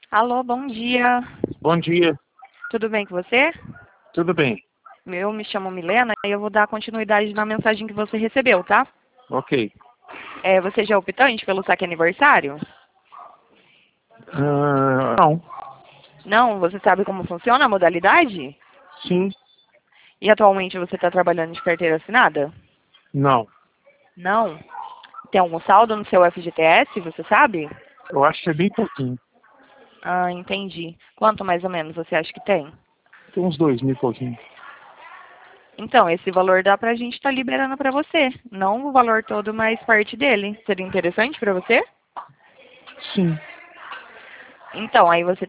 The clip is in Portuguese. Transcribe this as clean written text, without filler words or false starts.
Alô, bom dia. Bom dia, Tudo bem com você? tudo bem? Eu me chamo Milena e eu vou dar continuidade na mensagem que você recebeu, tá? Ok. Você já é optante pelo saque aniversário? Não, Não? Você sabe como funciona a modalidade? sim, E atualmente você está trabalhando de carteira assinada? não. Não? Tem algum saldo no seu FGTS, você sabe? Eu acho que é bem pouquinho. Ah, entendi. Quanto mais ou menos você acha que tem? Tem uns 2.000 e pouquinho. Então, esse valor dá pra gente estar liberando pra você. Não o valor todo, mas parte dele. Seria interessante pra você? Sim. Então, aí você